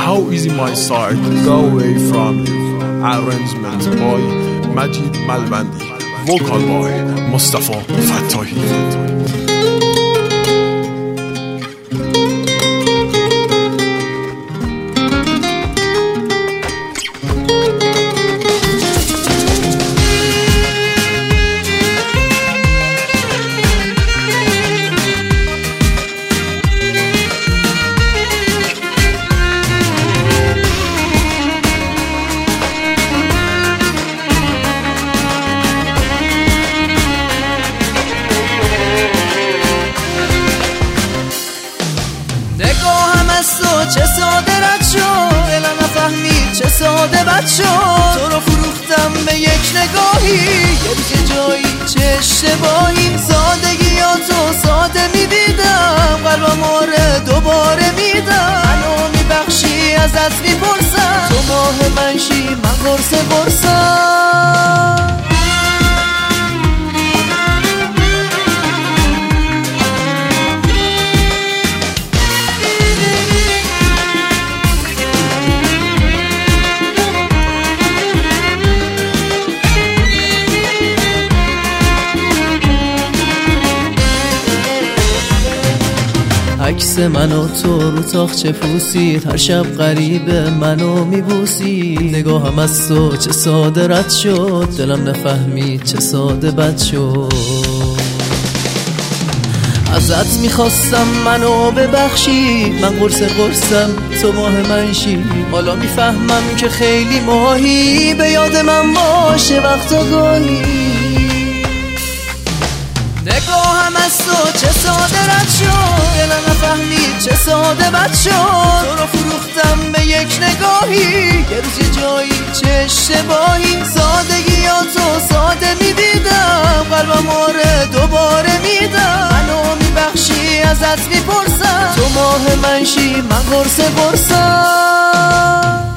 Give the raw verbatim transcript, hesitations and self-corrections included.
How easy my side to go away from you. Arrangement by Majid Malbandi, vocal by Mustafa Fattahi. چه ساده رد شد، دلم نفهمید چه ساده بد شد. تو رو فروختم به یک نگاهی، یه روز یه جایی چه اشتباهی. سادگیاتو ساده میدیدم، قلبم آره دوباره میدم. منو میبخشی ازت میپرسم، تو ماه منشی من قرص قرصم. عکس من و تو رو تاخچه پوسید، هر شب غریب منو میبوسید. نگاهم از تو چه ساده رد شد، دلم نفهمید چه ساده بد شد. ازت میخواستم منو ببخشی، من قرص قرصم تو ماه منشی. حالا میفهمم که خیلی ماهی، به یاد من باشه وقتا گاهی. نگاهم از تو چه ساده رد شد، دلم نفهمید چه ساده بد شد. تو رو فروختم به یک نگاهی، یه روز یه جایی چه اشتباهی. سادگیاتو ساده میدیدم، قلبم آره دوباره میدم. منو میبخشی ازت میپرسم، تو ماه منشی من قرص قرصم.